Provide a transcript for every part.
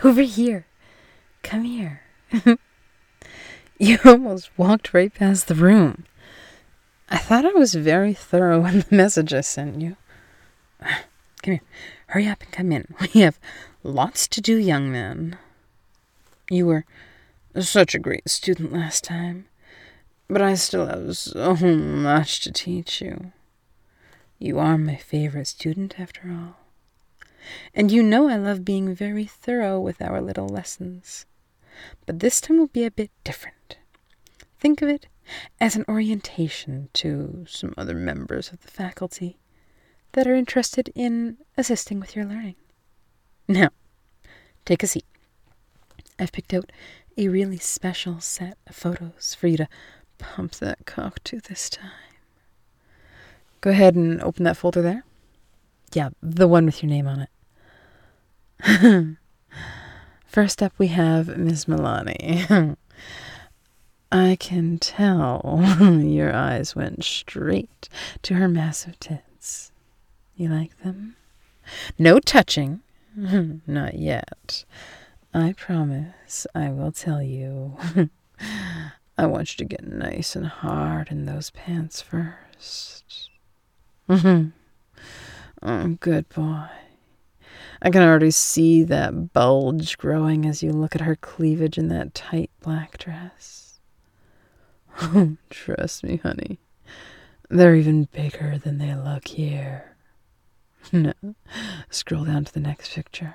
Over here. Come here. You almost walked right past the room. I thought I was very thorough in the message I sent you. Come here. Hurry up and come in. We have lots to do, young man. You were such a great student last time, but I still have so much to teach you. You are my favorite student, after all. And you know I love being very thorough with our little lessons. But this time will be a bit different. Think of it as an orientation to some other members of the faculty that are interested in assisting with your learning. Now, take a seat. I've picked out a really special set of photos for you to pump that cock to this time. Go ahead and open that folder there. Yeah, the one with your name on it. First up, we have Miss Milani. I can tell your eyes went straight to her massive tits. You like them? No touching. Not yet. I promise I will tell you. I want you to get nice and hard in those pants first. Oh, good boy. I can already see that bulge growing as you look at her cleavage in that tight black dress. Oh, trust me, honey. They're even bigger than they look here. No, scroll down to the next picture.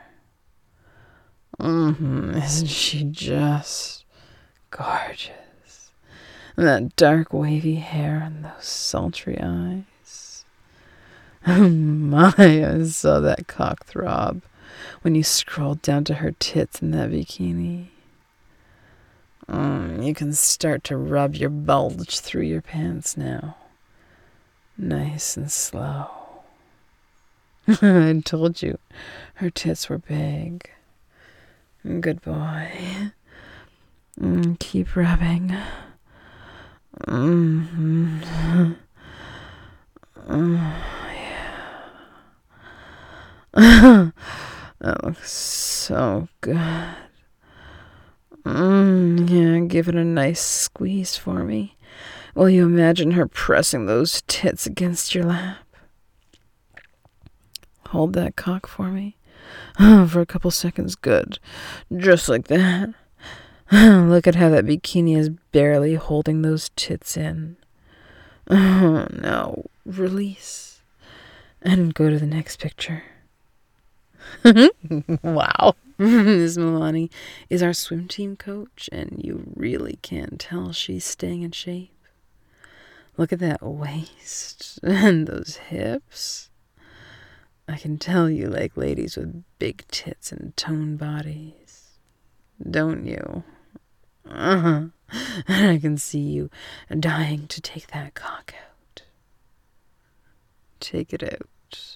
Isn't she just gorgeous? That dark wavy hair and those sultry eyes. Oh my, I saw that cock throb when you scrolled down to her tits in that bikini. You can start to rub your bulge through your pants now. Nice and slow. I told you her tits were big. Good boy. Keep rubbing. Yeah. That looks so good. Yeah, give it a nice squeeze for me. Will you imagine her pressing those tits against your lap? Hold that cock for me. For a couple seconds, good. Just like that. Look at how that bikini is barely holding those tits in. Oh, now release. And go to the next picture. Wow. Ms. Milani is our swim team coach, and you really can tell she's staying in shape. Look at that waist and those hips. I can tell you like ladies with big tits and toned bodies. Don't you? And I can see you dying to take that cock out. Take it out.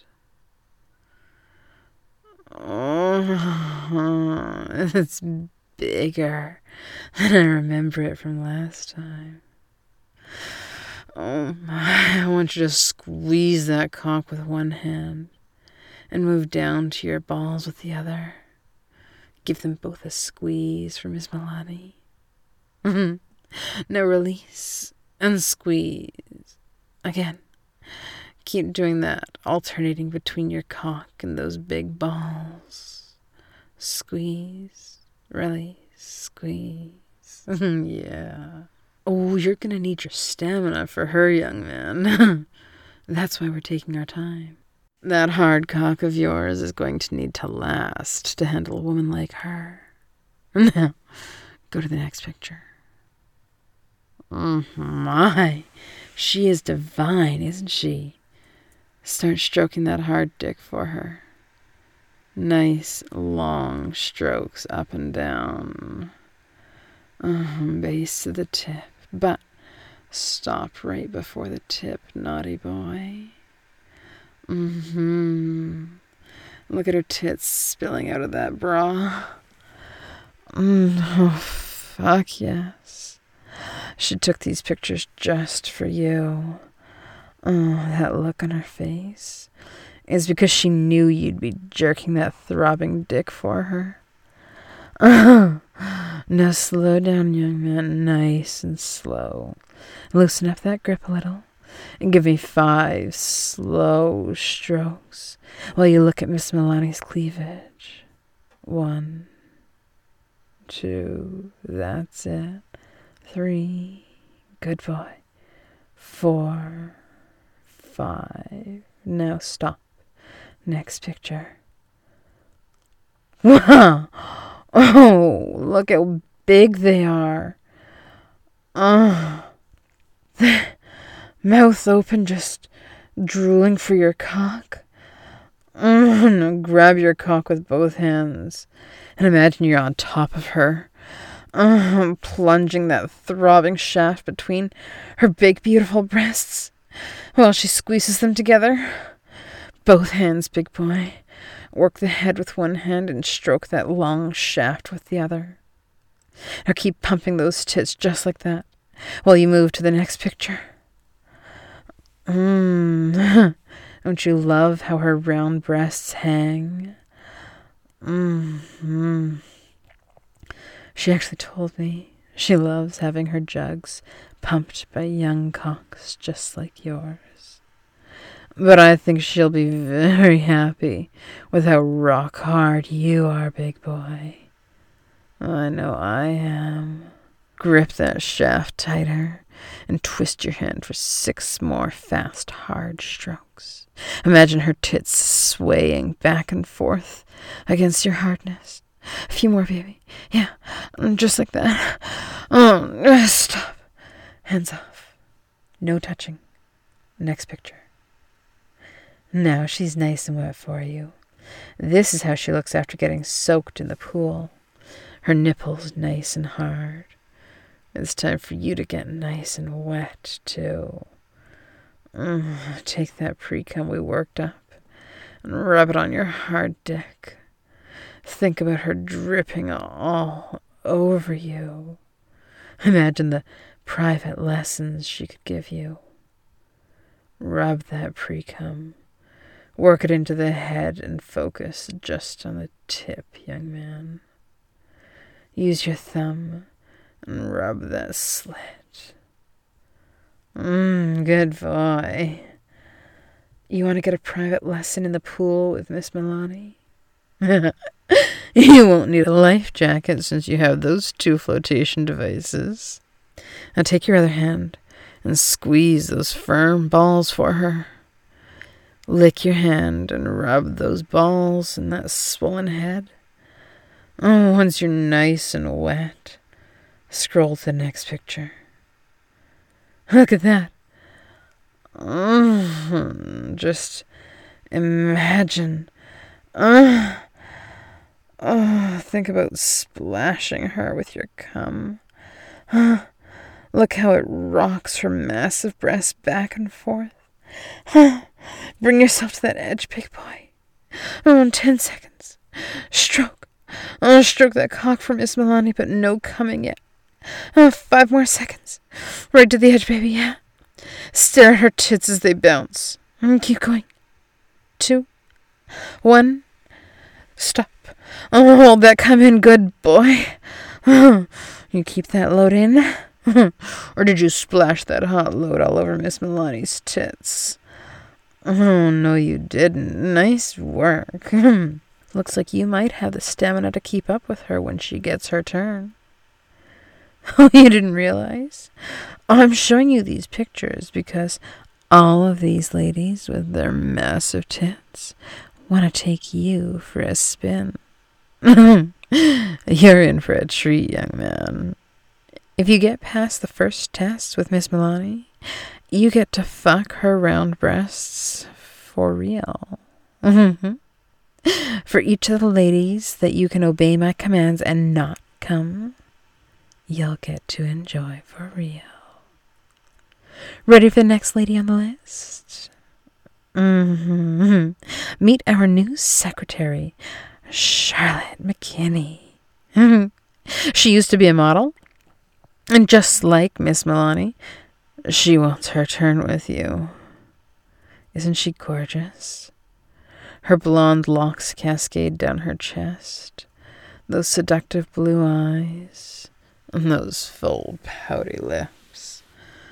Oh, it's bigger than I remember it from last time. Oh my, I want you to squeeze that cock with one hand and move down to your balls with the other. Give them both a squeeze for Miss Milani. Now release and squeeze. Again. Keep doing that, alternating between your cock and those big balls. Squeeze, release, squeeze. Yeah. Oh, you're gonna need your stamina for her, young man. That's why we're taking our time. That hard cock of yours is going to need to last to handle a woman like her. Now, go to the next picture. My, she is divine, isn't she? Start stroking that hard dick for her. Nice, long strokes up and down. Base to the tip, but stop right before the tip, naughty boy. Look at her tits spilling out of that bra. Oh, fuck yes. She took these pictures just for you. Oh, that look on her face is because she knew you'd be jerking that throbbing dick for her. Now slow down, young man, nice and slow. Loosen up that grip a little and give me 5 slow strokes while you look at Miss Milani's cleavage. 1, 2, that's it. 3, good boy. 4, 5. Now stop. Next picture. Wow! Oh, look how big they are. Mouth open, just drooling for your cock. Now grab your cock with both hands and imagine you're on top of her. Plunging that throbbing shaft between her big, beautiful breasts while she squeezes them together. Both hands, big boy. Work the head with one hand and stroke that long shaft with the other. Now keep pumping those tits just like that while you move to the next picture. Don't you love how her round breasts hang? She actually told me she loves having her jugs pumped by young cocks just like yours. But I think she'll be very happy with how rock hard you are, big boy. I know I am. Grip that shaft tighter and twist your hand for 6 more fast, hard strokes. Imagine her tits swaying back and forth against your hardness. A few more, baby. Yeah, just like that. Oh, stop. Hands off. No touching. Next picture. Now she's nice and wet for you. This is how she looks after getting soaked in the pool. Her nipples nice and hard. It's time for you to get nice and wet, too. Take that pre-cum we worked up and rub it on your hard dick. Think about her dripping all over you. Imagine the private lessons she could give you. Rub that pre-cum. Work it into the head and focus just on the tip, young man. Use your thumb and rub that slit. Good boy. You want to get a private lesson in the pool with Miss Milani? You won't need a life jacket since you have those 2 flotation devices. Now take your other hand and squeeze those firm balls for her. Lick your hand and rub those balls in that swollen head. Once you're nice and wet, scroll to the next picture. Look at that. Just imagine. Think about splashing her with your cum. Look how it rocks her massive breasts back and forth. Bring yourself to that edge, big boy. 10 seconds. Stroke. Stroke that cock for Miss Milani, but no coming yet. 5 more seconds. Right to the edge, baby, yeah? Stare at her tits as they bounce. Keep going. 2, 1. Stop. Hold that cum in, good boy. You keep that load in? Or did you splash that hot load all over Miss Milani's tits? No, you didn't. Nice work. Looks like you might have the stamina to keep up with her when she gets her turn. Oh, you didn't realize? I'm showing you these pictures because all of these ladies with their massive tits want to take you for a spin. You're in for a treat, young man. If you get past the first test with Miss Milani, you get to fuck her round breasts for real. For each of the ladies that you can obey my commands and not come, you'll get to enjoy for real. Ready for the next lady on the list? Meet our new secretary, Charlotte McKinney. She used to be a model, and just like Miss Milani, she wants her turn with you. Isn't she gorgeous? Her blonde locks cascade down her chest. those seductive blue eyes, and those full, pouty lips.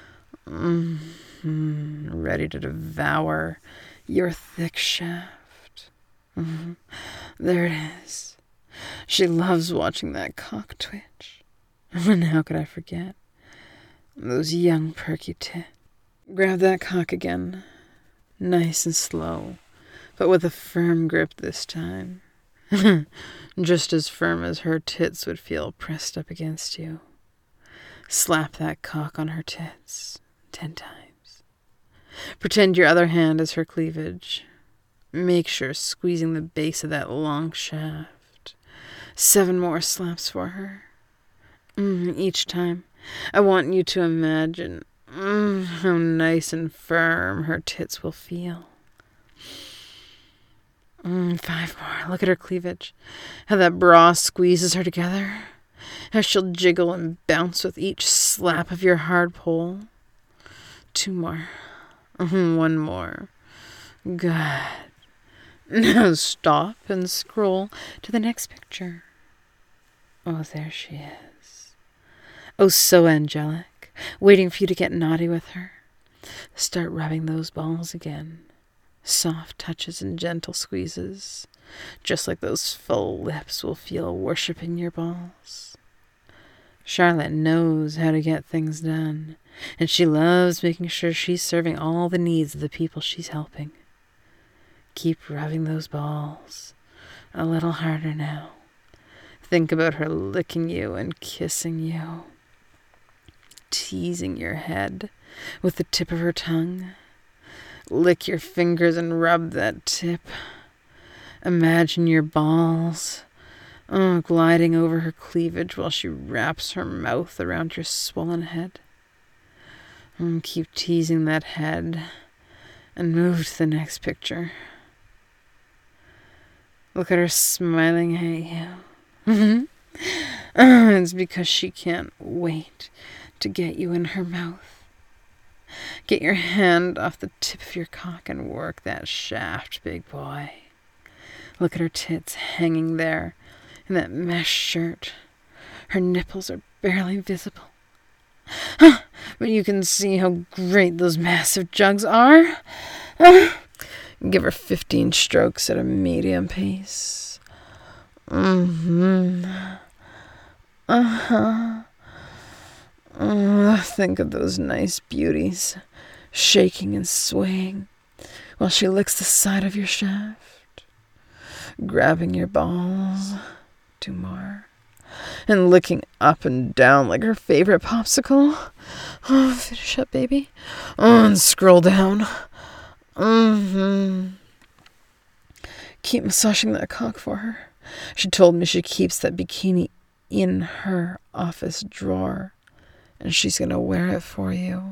Ready to devour your thick shaft. There it is. She loves watching that cock twitch. And how could I forget? Those young, perky tits. Grab that cock again. Nice and slow, but with a firm grip this time. Just as firm as her tits would feel pressed up against you. Slap that cock on her tits 10 times. Pretend your other hand is her cleavage. Make sure squeezing the base of that long shaft. 7 more slaps for her. Each time, I want you to imagine how nice and firm her tits will feel. 5 more. Look at her cleavage. How that bra squeezes her together. How she'll jiggle and bounce with each slap of your hard pole. 2 more. 1 more. Good. Now stop and scroll to the next picture. Oh, there she is. Oh, so angelic, waiting for you to get naughty with her. Start rubbing those balls again. Soft touches and gentle squeezes, just like those full lips will feel worshipping your balls. Charlotte knows how to get things done, and she loves making sure she's serving all the needs of the people she's helping. Keep rubbing those balls. A little harder now. Think about her licking you and kissing you. Teasing your head with the tip of her tongue. Lick your fingers and rub that tip. Imagine your balls gliding over her cleavage while she wraps her mouth around your swollen head. Keep teasing that head and move to the next picture. Look at her smiling at you. It's because she can't wait to get you in her mouth. Get your hand off the tip of your cock and work that shaft, big boy. Look at her tits hanging there in that mesh shirt. Her nipples are barely visible. But you can see how great those massive jugs are. Give her 15 strokes at a medium pace. Think of those nice beauties, shaking and swaying, while she licks the side of your shaft, grabbing your balls. 2 more. And licking up and down like her favorite popsicle. Finish up, baby. And scroll down. Keep massaging that cock for her. She told me she keeps that bikini in her office drawer, and she's gonna wear it for you.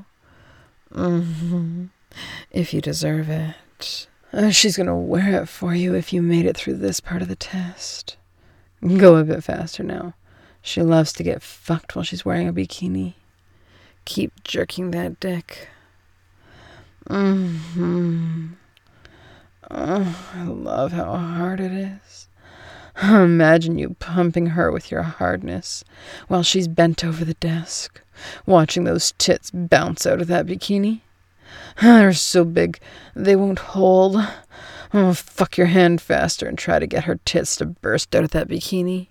If you deserve it. She's gonna wear it for you if you made it through this part of the test. Go a bit faster now. She loves to get fucked while she's wearing a bikini. Keep jerking that dick. I love how hard it is. Imagine you pumping her with your hardness while she's bent over the desk, watching those tits bounce out of that bikini. They're so big, they won't hold. Fuck your hand faster and try to get her tits to burst out of that bikini.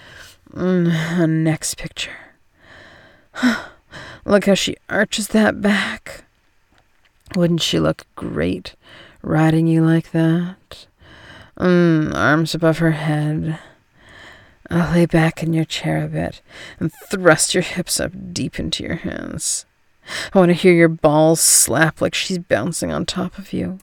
Next picture. Look how she arches that back. Wouldn't she look great riding you like that? Arms above her head. I'll lay back in your chair a bit and thrust your hips up deep into your hands. I want to hear your balls slap like she's bouncing on top of you.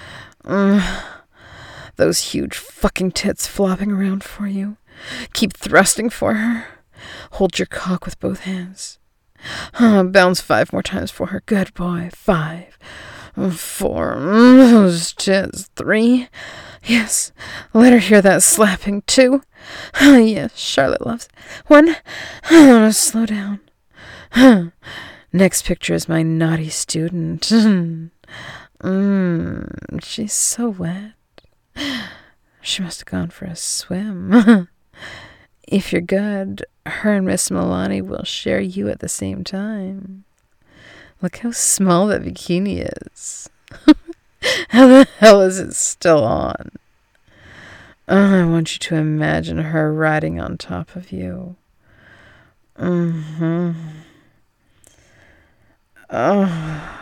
Those huge fucking tits flopping around for you. Keep thrusting for her. Hold your cock with both hands. Bounce 5 more times for her. Good boy. 5. 4. Those tits. 3. Yes. Let her hear that slapping. 2. Yes, Charlotte loves it. 1. Slow down. Next picture is my naughty student. She's so wet. She must have gone for a swim. If you're good, her and Miss Milani will share you at the same time. Look how small that bikini is. How the hell is it still on? Oh, I want you to imagine her riding on top of you. Mm-hmm. Oh.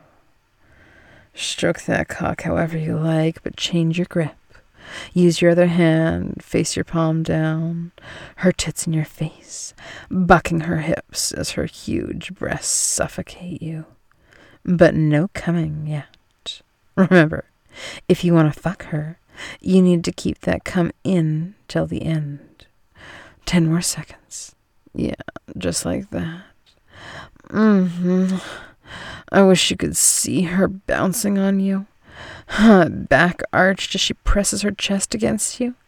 Stroke that cock however you like, but change your grip. Use your other hand, face your palm down, her tits in your face, bucking her hips as her huge breasts suffocate you. But no coming yet. Remember, if you want to fuck her, you need to keep that cum in till the end. 10 more seconds. Yeah, just like that. Mm-hmm. I wish you could see her bouncing on you. Back arched as she presses her chest against you.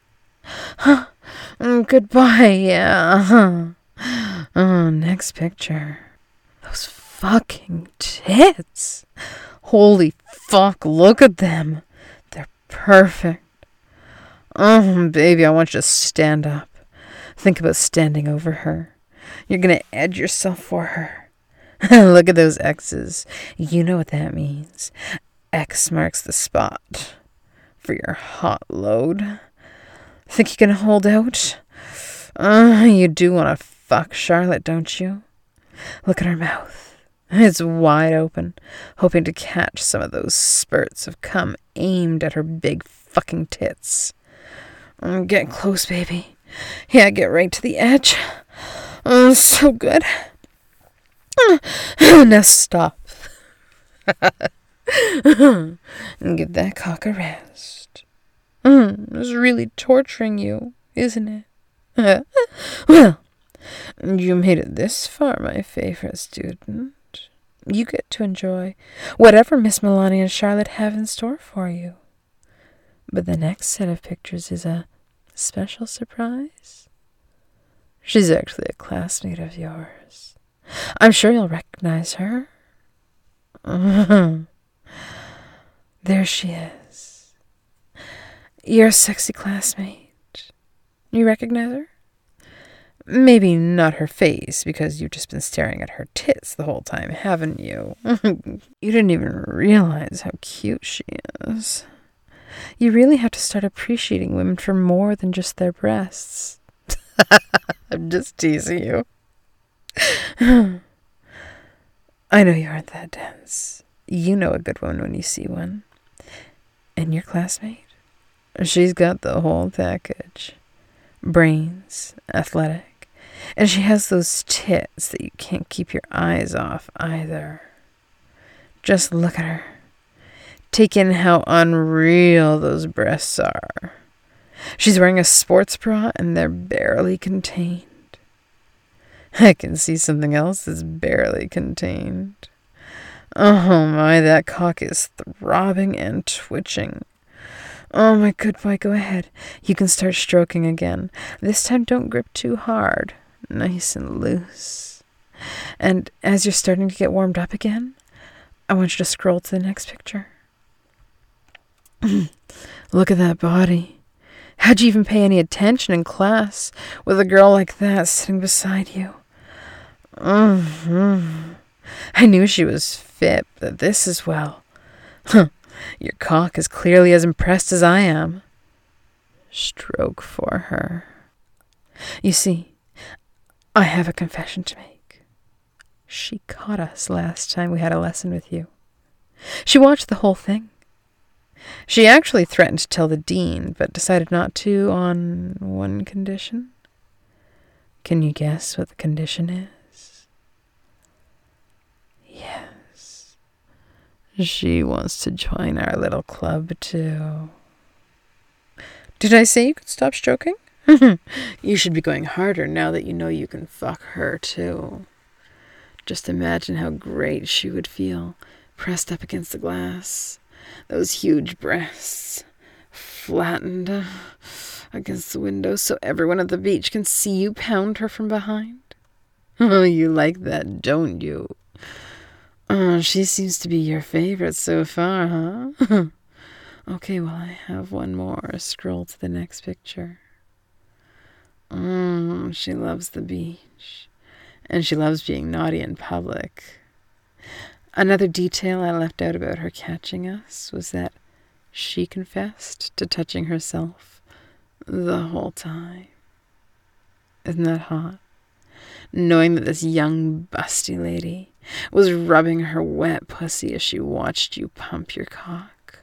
Goodbye, yeah. Oh, next picture. Those fucking tits. Holy fuck, look at them. They're perfect. Oh, baby, I want you to stand up. Think about standing over her. You're gonna edge yourself for her. Look at those X's. You know what that means. X marks the spot for your hot load. Think you can hold out? You do want to fuck Charlotte, don't you? Look at her mouth. It's wide open, hoping to catch some of those spurts of cum aimed at her big fucking tits. Get close, baby. Yeah, get right to the edge. So good. Now stop. Give that cock a rest. It's really torturing you, isn't it? Well, you made it this far, my favorite student. You get to enjoy whatever Miss Milani and Charlotte have in store for you. But the next set of pictures is a special surprise. She's actually a classmate of yours. I'm sure you'll recognize her. There she is. Your sexy classmate. You recognize her? Maybe not her face, because you've just been staring at her tits the whole time, haven't you? You didn't even realize how cute she is. You really have to start appreciating women for more than just their breasts. I'm just teasing you. I know you aren't that dense. You know a good one when you see one. And your classmate? She's got the whole package. Brains, athletic, and she has those tits that you can't keep your eyes off either. Just look at her. Take in how unreal those breasts are. She's wearing a sports bra and they're barely contained. I can see something else that's barely contained. Oh my, that cock is throbbing and twitching. Oh my good boy, go ahead. You can start stroking again. This time don't grip too hard. Nice and loose. And as you're starting to get warmed up again, I want you to scroll to the next picture. Look at that body. How'd you even pay any attention in class with a girl like that sitting beside you? I knew she was fit, but this as well. Your cock is clearly as impressed as I am. Stroke for her. You see, I have a confession to make. She caught us last time we had a lesson with you. She watched the whole thing. She actually threatened to tell the dean, but decided not to on one condition. Can you guess what the condition is? Yes. She wants to join our little club, too. Did I say you could stop stroking? You should be going harder now that you know you can fuck her, too. Just imagine how great she would feel, pressed up against the glass. Those huge breasts, flattened against the window so everyone at the beach can see you pound her from behind. Oh, you like that, don't you? Oh, she seems to be your favorite so far, huh? Okay, well, I have one more. Scroll to the next picture. she loves the beach. And she loves being naughty in public. Another detail I left out about her catching us was that she confessed to touching herself the whole time. Isn't that hot? Knowing that this young, busty lady was rubbing her wet pussy as she watched you pump your cock.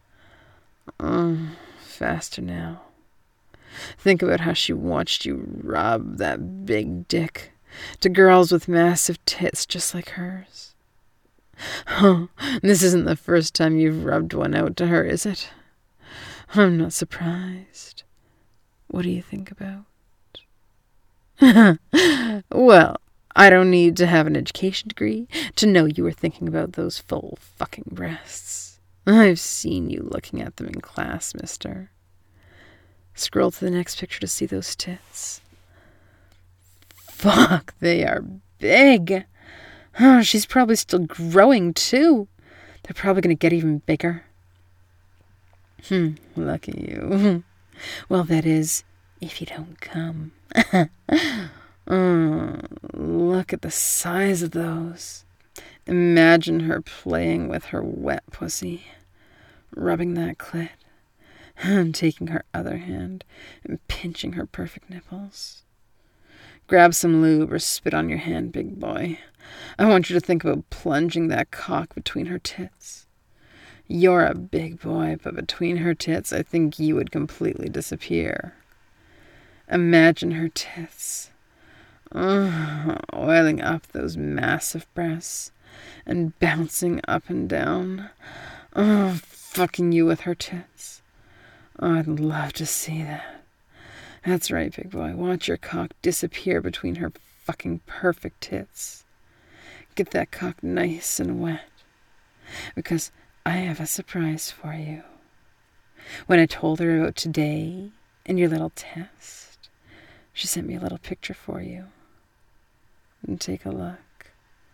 Faster now. Think about how she watched you rub that big dick to girls with massive tits just like hers. Oh, this isn't the first time you've rubbed one out to her, is it? I'm not surprised. What do you think about? Well, I don't need to have an education degree to know you were thinking about those full fucking breasts. I've seen you looking at them in class, mister. Scroll to the next picture to see those tits. Fuck, they are big. Oh, she's probably still growing, too. They're probably going to get even bigger. Lucky you. Well, that is, if you don't come. Look at the size of those. Imagine her playing with her wet pussy, rubbing that clit, and taking her other hand and pinching her perfect nipples. Grab some lube or spit on your hand, big boy. I want you to think about plunging that cock between her tits. You're a big boy, but between her tits, I think you would completely disappear. Imagine her tits, oiling up those massive breasts and bouncing up and down. Fucking you with her tits. I'd love to see that. That's right, big boy. Watch your cock disappear between her fucking perfect tits. Get that cock nice and wet. Because I have a surprise for you. When I told her about today and your little test, she sent me a little picture for you. And take a look.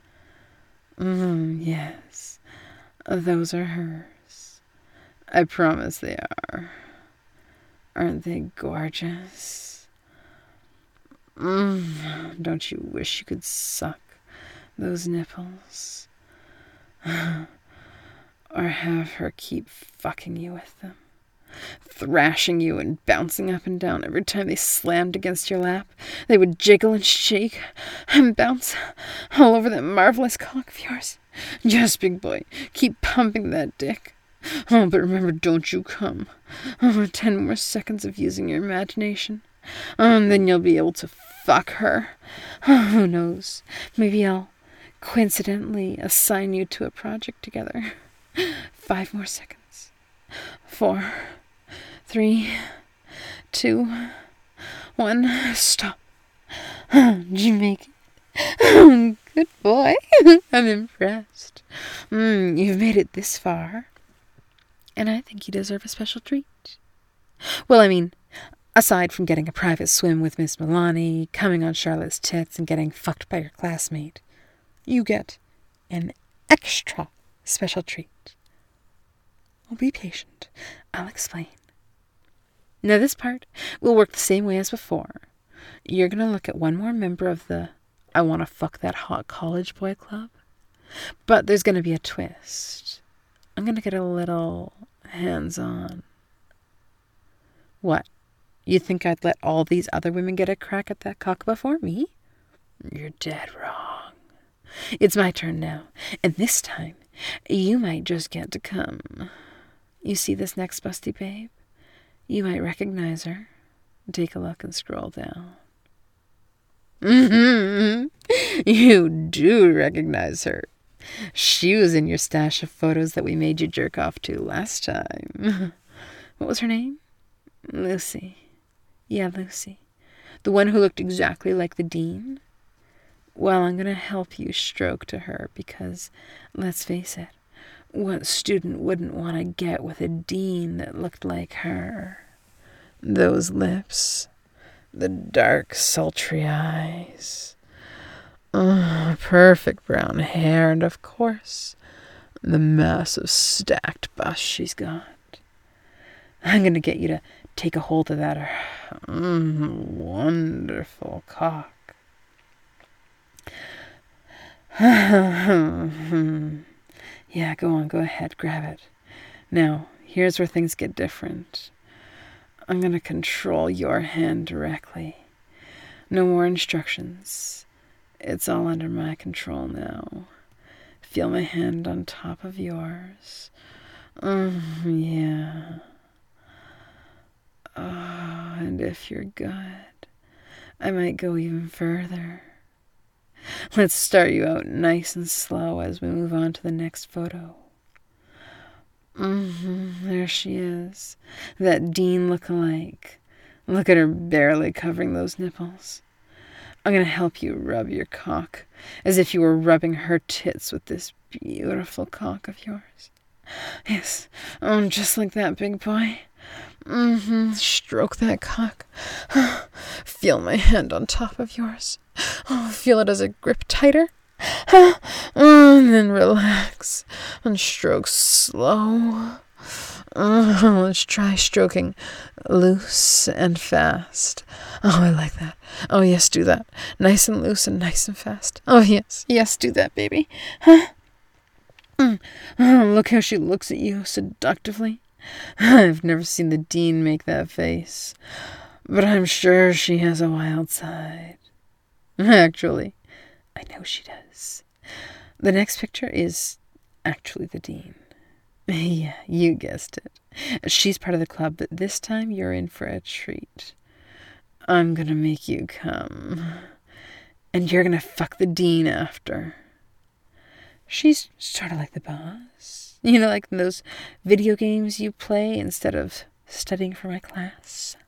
Yes. Those are hers. I promise they are. Aren't they gorgeous? Don't you wish you could suck those nipples? Or have her keep fucking you with them, thrashing you and bouncing up and down every time they slammed against your lap. They would jiggle and shake and bounce all over that marvelous cock of yours. Yes, big boy, keep pumping that dick. But remember, don't you come. 10 more seconds of using your imagination. And then you'll be able to fuck her. Who knows? Maybe I'll coincidentally assign you to a project together. 5 more seconds. 4, 3, 2, 1. Stop. Did you make it? Good boy. I'm impressed. You've made it this far. And I think you deserve a special treat. Well, I mean, aside from getting a private swim with Miss Milani, coming on Charlotte's tits, and getting fucked by your classmate, you get an extra special treat. Well, be patient. I'll explain. Now, this part will work the same way as before. You're going to look at one more member of the I Want to Fuck That Hot College Boy Club. But there's going to be a twist. I'm going to get a little hands-on. What? You think I'd let all these other women get a crack at that cock before me? You're dead wrong. It's my turn now. And this time, you might just get to come. You see this next busty babe? You might recognize her. Take a look and scroll down. You do recognize her. She was in your stash of photos that we made you jerk off to last time. What was her name? Lucy. Yeah, Lucy. The one who looked exactly like the dean? Well, I'm going to help you stroke to her because, let's face it, what student wouldn't want to get with a dean that looked like her? Those lips, the dark, sultry eyes, perfect brown hair, and of course, the massive stacked bust she's got. I'm going to get you to take a hold of that wonderful cock. Yeah, go ahead, grab it. Now, here's where things get different. I'm going to control your hand directly. No more instructions. It's all under my control now. Feel my hand on top of yours. Yeah. Oh, and if you're good, I might go even further. Let's start you out nice and slow as we move on to the next photo. There she is. That Dean look-alike. Look at her barely covering those nipples. I'm going to help you rub your cock as if you were rubbing her tits with this beautiful cock of yours. Yes, just like that, big boy. Stroke that cock. Feel my hand on top of yours. Feel it as I grip tighter. And then relax and stroke slow. Let's try stroking loose and fast. Oh, I like that. Oh, yes, do that. Nice and loose and nice and fast. Oh, yes, do that, baby. Look how she looks at you seductively. I've never seen the Dean make that face, but I'm sure she has a wild side. Actually, I know she does. The next picture is actually the Dean. Yeah, you guessed it. She's part of the club, but this time you're in for a treat. I'm gonna make you come, and you're gonna fuck the Dean after. She's sort of like the boss. You know, like those video games you play instead of studying for my class.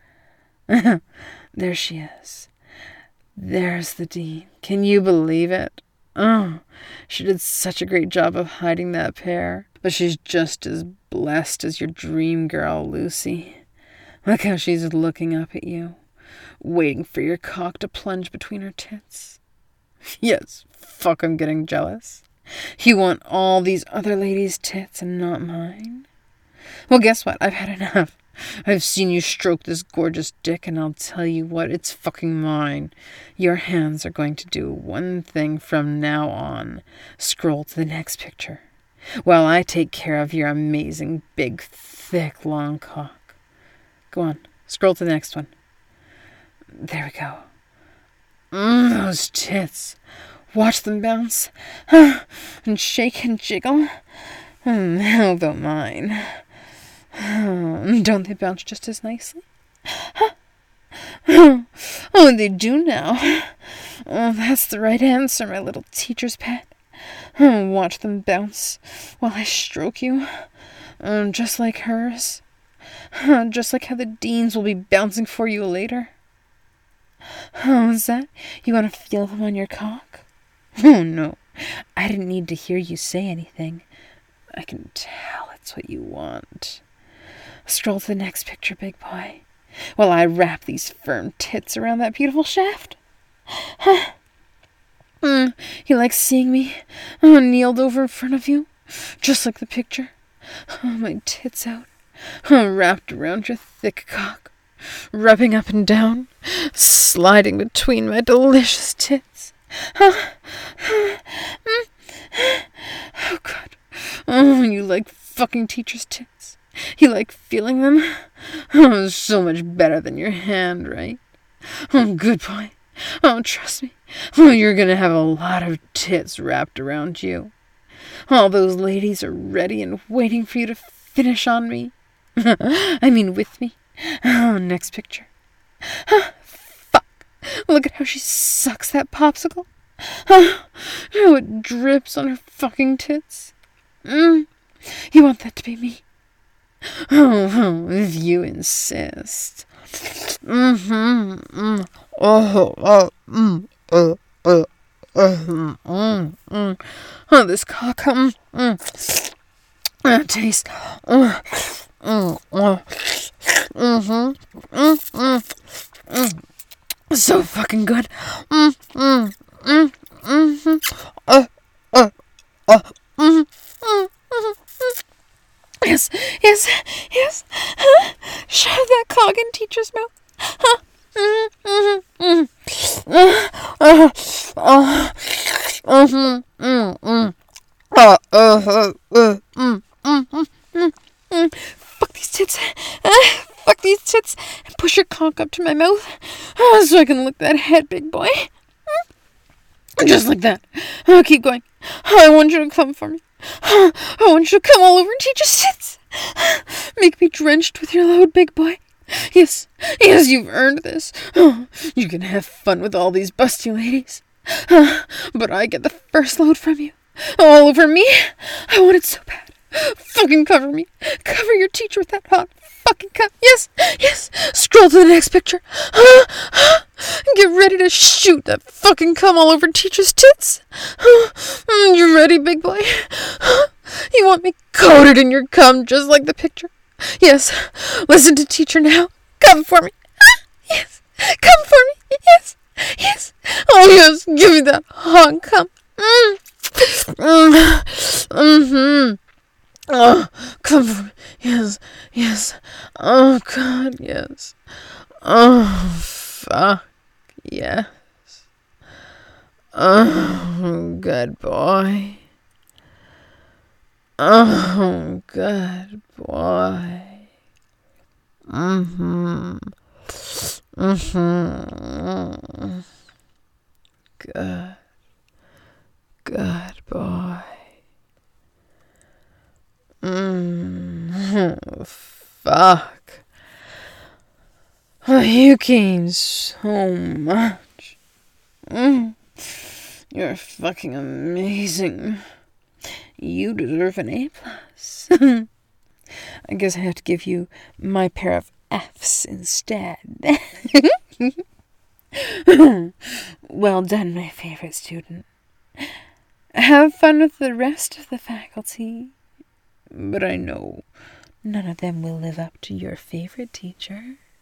There she is. There's the Dean. Can you believe it? Oh, she did such a great job of hiding that pair. But she's just as blessed as your dream girl, Lucy. Look how she's looking up at you, waiting for your cock to plunge between her tits. Yes, fuck, I'm getting jealous. You want all these other ladies' tits and not mine? Well, guess what? I've had enough. I've seen you stroke this gorgeous dick, and I'll tell you what, it's fucking mine. Your hands are going to do one thing from now on. Scroll to the next picture, while I take care of your amazing, big, thick, long cock. Go on, scroll to the next one. There we go. Those tits. Watch them bounce, and shake and jiggle. How about mine? Don't they bounce just as nicely? Oh, they do now. Oh, that's the right answer, my little teacher's pet. Watch them bounce while I stroke you. Just like hers. Just like how the Deans will be bouncing for you later. Oh, is that? You want to feel them on your cock? Oh, no. I didn't need to hear you say anything. I can tell it's what you want. Scroll to the next picture, big boy, while I wrap these firm tits around that beautiful shaft. You like seeing me kneeled over in front of you, just like the picture. My tits out, wrapped around your thick cock, rubbing up and down, sliding between my delicious tits. Oh, God. Oh, you like fucking teacher's tits. You like feeling them? Oh, so much better than your hand, right? Oh, good boy. Oh, trust me. Oh, you're gonna have a lot of tits wrapped around you. All those ladies are ready and waiting for you to finish on me. I mean, with me. Oh, next picture. Fuck. Look at how she sucks that popsicle. How it drips on her fucking tits. You want that to be me? Oh, if you insist. Oh, this cock, taste. So fucking good. Yes. Shove that Fuck these tits. Fuck these tits. And push your cock up to my mouth so I can lick that head, big boy. Just like that. Keep going. I want you to come for me. I want you to come all over teacher's tits. Make me drenched with your load, big boy. Yes, you've earned this. You can have fun with all these busty ladies. But I get the first load from you. All over me. I want it so bad. Fucking cover me. Cover your teacher with that hot fucking cup. Yes. Scroll to the next picture. Get ready to shoot that fucking cum all over teacher's tits. You ready, big boy? You want me coated in your cum just like the picture? Yes. Listen to teacher now. Come for me. Yes. Come for me. Yes. Oh, yes. Give me that hot cum. Oh, come for me. Yes. Oh, God, yes. Oh, fuck, yes. Oh, good boy. Oh, good boy. Good boy. Fuck. You came so much. You're fucking amazing. You deserve an A+. I guess I have to give you my pair of F's instead. Well done, my favorite student. Have fun with the rest of the faculty. But I know none of them will live up to your favorite teacher.